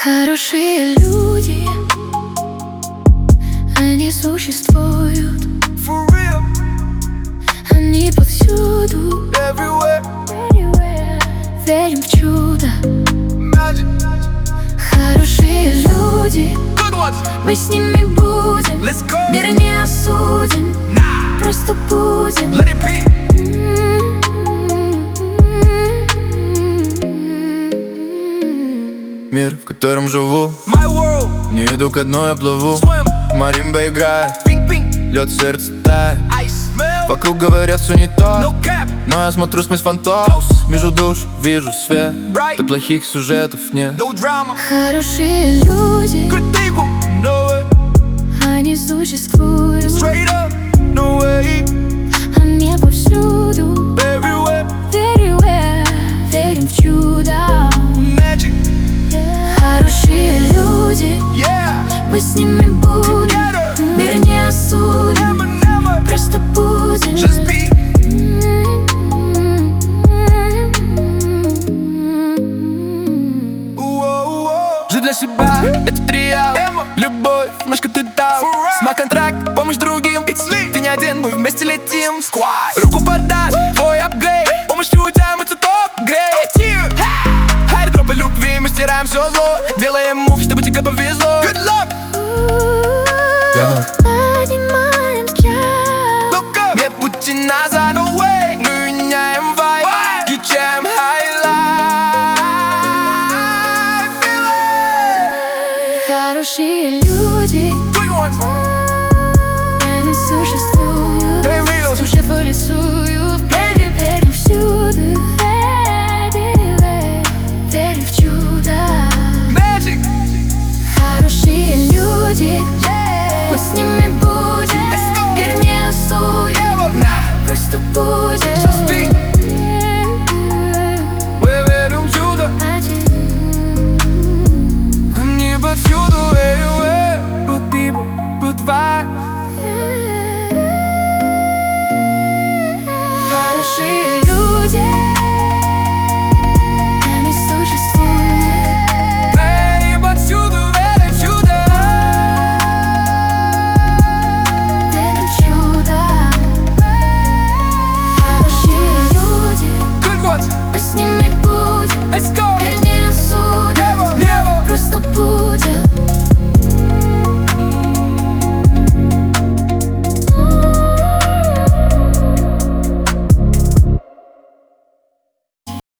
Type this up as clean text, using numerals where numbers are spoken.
Хорошие люди, они существуют. For real, Они повсюду, everywhere, верим в чудо. magic, Хорошие люди, good ones, мы с ними будем. let's go. Мир не осудим, Nah, просто будем. let it be. Мир, в котором живу, My world, не иду ко дну, я плыву. swim, Маримба играет, ping, ping, лед в сердце тает. ice, smell, Вокруг говорят, все не то, no cap, но я смотрю сквозь фантом. Между душ вижу свет, bright, да плохих сюжетов нет. no drama, Хорошие люди, good people, know it, они существуют. straight up, no way, Они повсюду, everywhere, верим в чудо. magic, Хорошие люди, yeah, мы с ними будем. together, Мир не осудим, never, never, просто будем. just be. Жить для себя, это триал. Любовь, немножко ты дал. Смарт-контракт, помощь другим. Ты не один, мы вместе летим. Руку подаст, твой апгрейд. Помощью тянется топ-грейд. Аэродропы любви, мы стираем все зло. Делаем мув, чтобы тебе повезло. Good luck, Поднимаем скал, look up, Нет пути назад, no way, мы меняем вайб. Vibe. Кичаем хайлайт. feel it, хорошие люди, good ones, они существуют. they real, Существуют.